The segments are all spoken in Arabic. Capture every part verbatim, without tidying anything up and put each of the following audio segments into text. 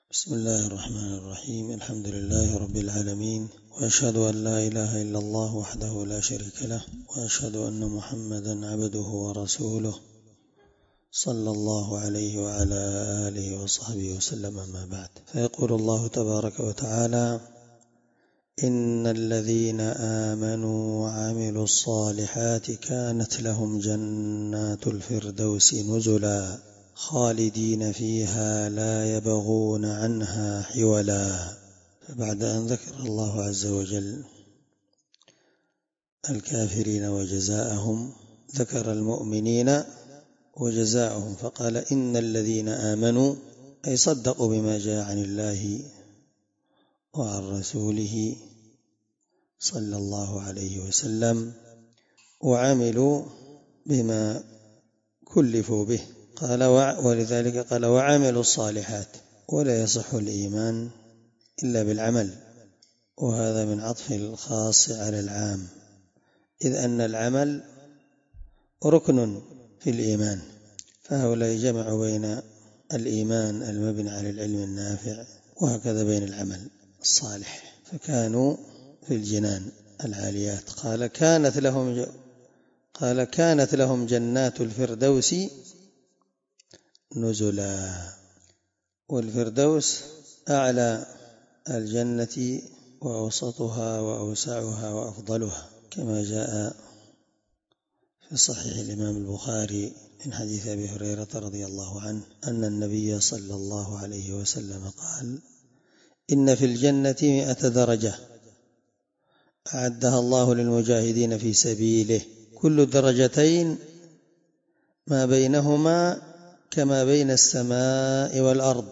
بسم الله الرحمن الرحيم. الحمد لله رب العالمين، وأشهد أن لا إله إلا الله وحده لا شريك له، وأشهد أن محمدا عبده ورسوله صلى الله عليه وعلى آله وصحبه وسلم. أما بعد، فيقول الله تبارك وتعالى: إن الذين آمنوا وعملوا الصالحات كانت لهم جنات الفردوس نزلا خالدين فيها لا يبغون عنها حولا. فبعد أن ذكر الله عز وجل الكافرين وجزاءهم، ذكر المؤمنين وجزاءهم، فقال: إن الذين آمنوا، أي صدقوا بما جاء عن الله وعن رسوله صلى الله عليه وسلم، وعملوا بما كلفوا به. قال ولذلك قال: وعملوا الصالحات. ولا يصح الإيمان إلا بالعمل، وهذا من عطف الخاص على العام، إذ أن العمل ركن في الإيمان، فهؤلاء جمعوا بين الإيمان المبني على العلم النافع وهكذا بين العمل الصالح، فكانوا في الجنان العاليات. قال كانت لهم قال كانت لهم جنات الفردوس نزلا. والفردوس أعلى الجنة وأوسطها وأوسعها وأفضلها، كما جاء في صحيح الإمام البخاري من حديث أبي هريرة رضي الله عنه أن النبي صلى الله عليه وسلم قال: إن في الجنة مئة درجة أعدها الله للمجاهدين في سبيله، كل درجتين ما بينهما كما بين السماء والأرض،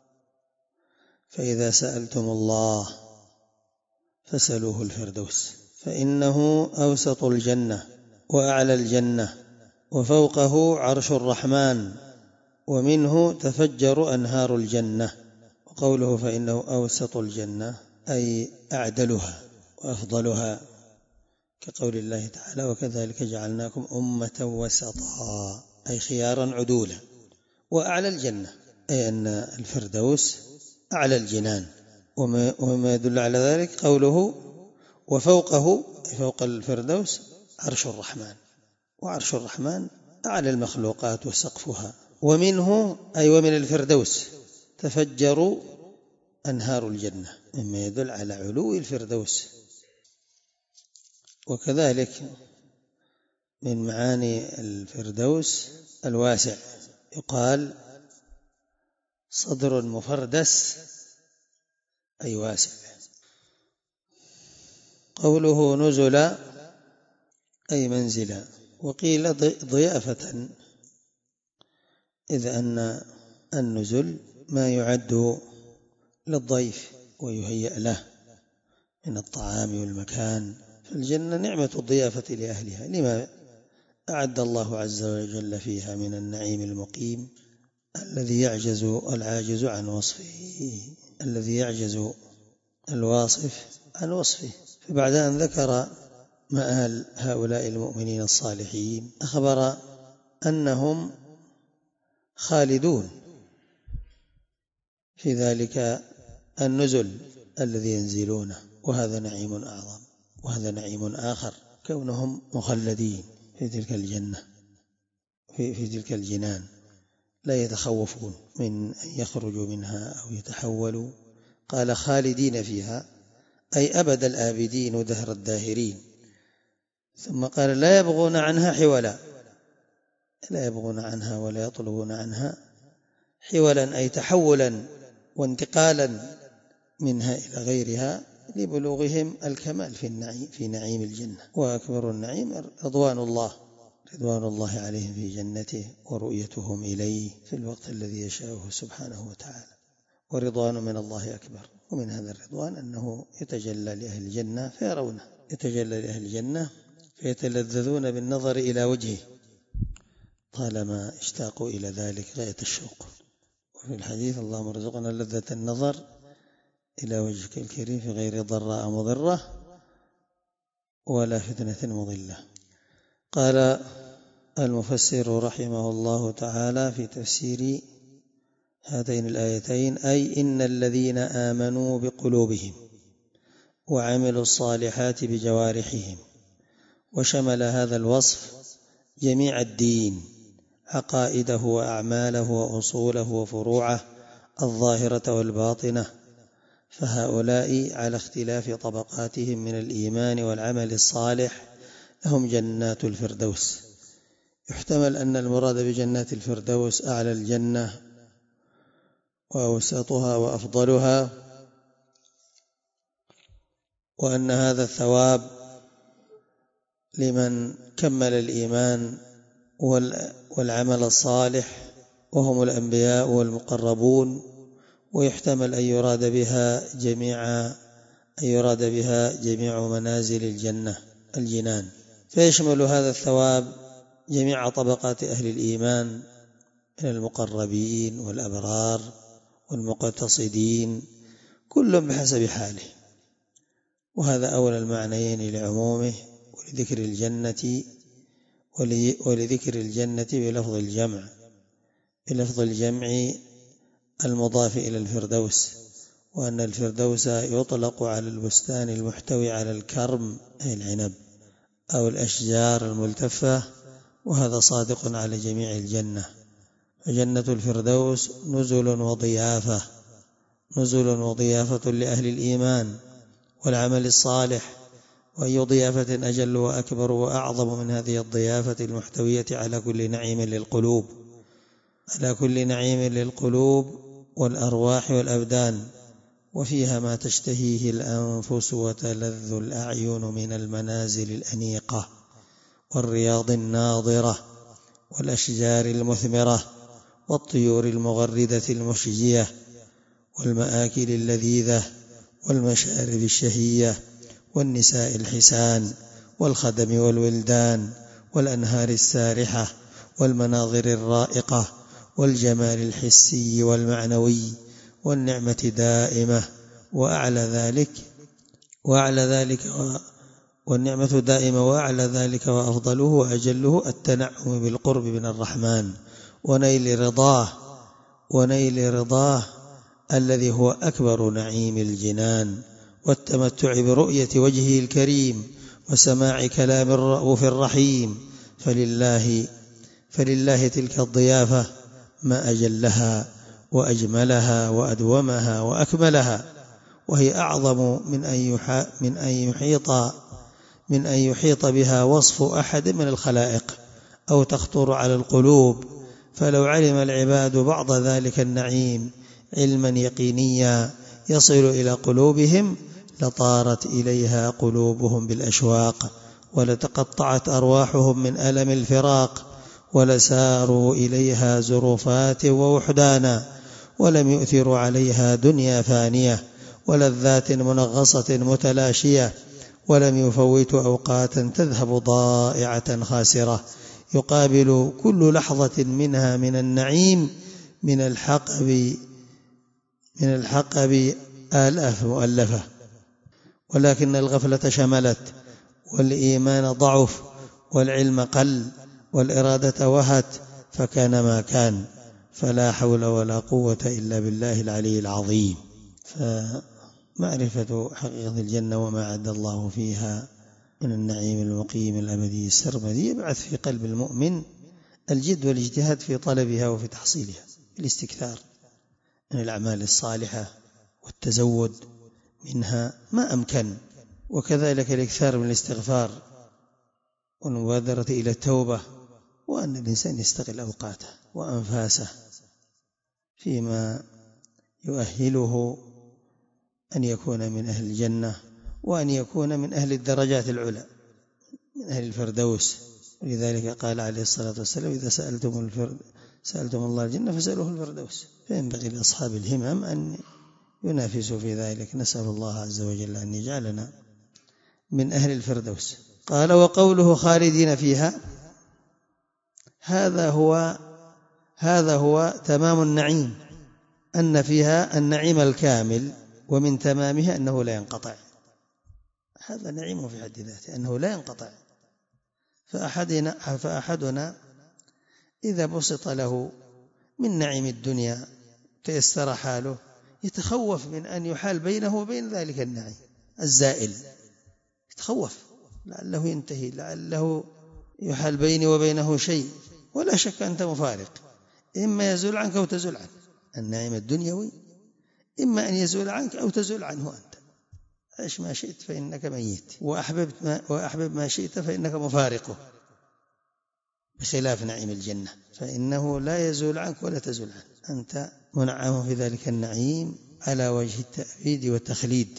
فإذا سألتم الله فسألوه الفردوس، فإنه أوسط الجنة وأعلى الجنة وفوقه عرش الرحمن، ومنه تفجر أنهار الجنة. وقوله فإنه أوسط الجنة أي أعدلها وأفضلها، كقول الله تعالى: وكذلك جعلناكم أمة وسطا، أي خيارا عدولا. وأعلى الجنة أي أن الفردوس أعلى الجنان، وما يدل على ذلك قوله وفوقه، أي فوق الفردوس عرش الرحمن، وعرش الرحمن أعلى المخلوقات وسقفها. ومنه أي ومن الفردوس تفجر أنهار الجنة، مما يدل على علو الفردوس. وكذلك من معاني الفردوس الواسع، يقال صدر مفردس أي واسع. قوله نزل أي منزلا، وقيل ضيافة، إذ أن النزل ما يعد للضيف ويهيأ له من الطعام والمكان. فالجنة نعمة الضيافة لأهلها، لما أعد الله عز وجل فيها من النعيم المقيم الذي يعجز العاجز عن وصفه، الذي يعجز الواصف عن وصفه. فبعد أن ذكر مآل هؤلاء المؤمنين الصالحين، أخبر أنهم خالدون في ذلك النزل الذي ينزلونه، وهذا نعيم أعظم، وهذا نعيم آخر، كونهم مخلدين في تلك الجنة، في, في تلك الجنان، لا يتخوفون من أن يخرجوا منها أو يتحولوا. قال خالدين فيها أي أبد الآبدين ودهر الداهرين. ثم قال لا يبغون عنها حولا، لا يبغون عنها ولا يطلبون عنها حولا، أي تحولا وانتقالا منها إلى غيرها، لبلوغهم الكمال في النعيم في نعيم الجنة. وأكبر النعيم رضوان الله رضوان الله عليهم في جنته، ورؤيتهم إليه في الوقت الذي يشاءه سبحانه وتعالى. ورضوان من الله أكبر. ومن هذا الرضوان أنه يتجلى لأهل الجنة فيرونه، يتجلى لأهل الجنة فيتلذذون بالنظر إلى وجهه طالما اشتاقوا إلى ذلك غاية الشوق. وفي الحديث: اللهم ارزقنا لذة النظر إلى وجهك الكريم في غير ضراء مضرة ولا فتنة مضلة. قال المفسر رحمه الله تعالى في تفسير هاتين الآيتين، أي إن الذين آمنوا بقلوبهم وعملوا الصالحات بجوارحهم، وشمل هذا الوصف جميع الدين، عقائده وأعماله وأصوله وفروعه الظاهرة والباطنة، فهؤلاء على اختلاف طبقاتهم من الإيمان والعمل الصالح لهم جنات الفردوس. يحتمل أن المراد بجنات الفردوس أعلى الجنة وأوسطها وأفضلها، وأن هذا الثواب لمن كمل الإيمان والعمل الصالح وهم الأنبياء والمقربون. ويحتمل أن يراد بها جميع أن يراد بها جميع منازل الجنة الجنان، فيشمل هذا الثواب جميع طبقات أهل الإيمان من المقربين والأبرار والمقتصدين، كل بحسب حاله. وهذا أولى المعنيين لعمومه ولذكر الجنة ولذكر الجنة بلفظ الجمع بلفظ الجمع المضاف إلى الفردوس، وأن الفردوس يطلق على البستان المحتوي على الكرم أي العنب أو الأشجار الملتفة، وهذا صادق على جميع الجنة. فجنة الفردوس نزل وضيافة نزل وضيافة لأهل الإيمان والعمل الصالح، وأي ضيافة أجل وأكبر وأعظم من هذه الضيافة المحتوية على كل نعيم للقلوب على كل نعيم للقلوب والأرواح والأبدان، وفيها ما تشتهيه الأنفس وتلذ الأعين من المنازل الأنيقة والرياض الناضرة والأشجار المثمرة والطيور المغردة المشجية والمآكل اللذيذة والمشارب الشهية والنساء الحسان والخدم والولدان والأنهار السارحة والمناظر الرائقة والجمال الحسي والمعنوي والنعمة دائمة وأعلى ذلك وأعلى ذلك والنعمة دائمة وأعلى ذلك وأفضله وأجله التنعم بالقرب من الرحمن ونيل رضاه ونيل رضاه الذي هو أكبر نعيم الجنان، والتمتع برؤية وجهه الكريم وسماع كلام الرؤوف الرحيم. فلله فلله تلك الضيافة ما أجلها وأجملها وأدومها وأكملها، وهي أعظم من أن من أن يحيط من أن يحيط بها وصف أحد من الخلائق أو تخطر على القلوب. فلو علم العباد بعض ذلك النعيم علما يقينيا يصل إلى قلوبهم لطارت إليها قلوبهم بالأشواق، ولتقطعت أرواحهم من ألم الفراق، ولساروا إليها زرفات ووحدانا، ولم يؤثروا عليها دنيا فانية ولذات منغصة متلاشية، ولم يفوتوا أوقاتا تذهب ضائعة خاسرة، يقابل كل لحظة منها من النعيم من الحقب من الحقب آلاف مؤلفة. ولكن الغفلة شملت، والإيمان ضعف، والعلم قل، والإرادة وهت، فكان ما كان، فلا حول ولا قوة إلا بالله العلي العظيم. فمعرفة حقيقة الجنة وما عد الله فيها من النعيم المقيم الأبدي السرمدي يبعث في قلب المؤمن الجد والاجتهاد في طلبها وفي تحصيلها، الاستكثار من الأعمال الصالحة والتزود منها ما أمكن، وكذلك الإكثار من الاستغفار والمبادرة إلى التوبة، وأن الإنسان يستغل أوقاته وأنفاسه فيما يؤهله أن يكون من أهل الجنة، وأن يكون من أهل الدرجات العلى من أهل الفردوس. ولذلك قال عليه الصلاة والسلام: إذا سألتم, الفرد سألتم الله الجنة فسألوه الفردوس. فينبغي لأصحاب الهمم أن ينافسوا في ذلك. نسأل الله عز وجل أن يجعلنا من أهل الفردوس. قال: وقوله خالدين فيها، هذا هو هذا هو تمام النعيم، أن فيها النعيم الكامل، ومن تمامها أنه لا ينقطع. هذا نعيم في حد ذاته أنه لا ينقطع. فأحدنا, فأحدنا إذا بسط له من نعيم الدنيا تيسر حاله يتخوف من أن يحال بينه وبين ذلك النعيم الزائل، يتخوف لعله ينتهي، لعله يحال بيني وبينه شيء. ولا شك أنت مفارق، إما يزول عنك أو تزول عنه النعيم الدنيوي، إما أن يزول عنك أو تزول عنه أنت. عش ما شئت فإنك ميت، وأحببت ما وأحبب ما شئت فإنك مفارقه، بخلاف نعيم الجنة فإنه لا يزول عنك ولا تزول عنه، أنت منعم في ذلك النعيم على وجه التأبيد والتخليد.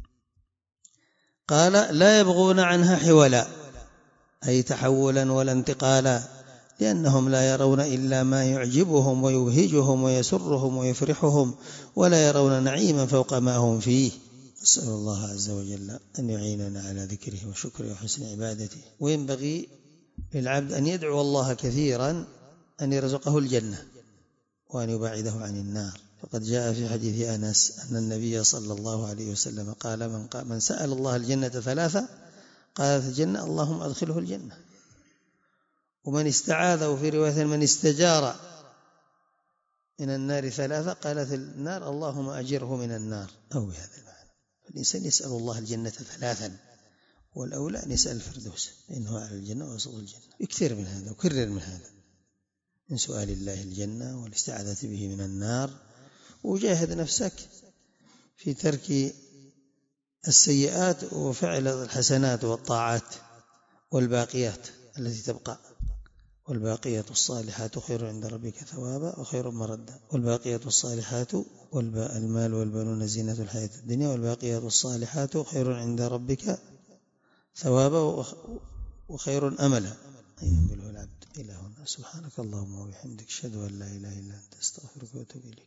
قال لا يبغون عنها حولا، أي تحولا ولا انتقالا، لأنهم لا يرون إلا ما يعجبهم ويبهجهم ويسرهم ويفرحهم، ولا يرون نعيما فوق ما هم فيه. أسأل الله عز وجل أن يعيننا على ذكره وشكره وحسن عبادته. وينبغي للعبد أن يدعو الله كثيرا أن يرزقه الجنة وأن يبعده عن النار. فقد جاء في حديث أنس أن النبي صلى الله عليه وسلم قال من, قال من سأل الله الجنة ثلاثة قالت الجنة اللهم أدخله الجنة، ومن استعاذ، وفي رواية من استجار من النار ثلاثة قالت النار اللهم أجره من النار، أو بهذا المعنى. فالإنسان يسأل الله الجنة ثلاثا، والأولى أن يسأل الفردوس فإنه على الجنة ويصل الجنة. يكثر من هذا وكرر من هذا، من سؤال الله الجنة والاستعاذة به من النار. وجاهد نفسك في ترك السيئات وفعل الحسنات والطاعات والباقيات التي تبقى. والباقيات الصالحات خير عند ربك ثوابا وخير مردا. والباقيات الصالحات والمال والبنون زينة الحياة الدنيا، والباقيات الصالحات خير عند ربك ثوابا وخير أملا. أن يقبله العبد إلى هنا. سبحانك اللهم وبحمدك، أشهد أن لا إله إلا أنت، أستغفرك وأتوب إليك.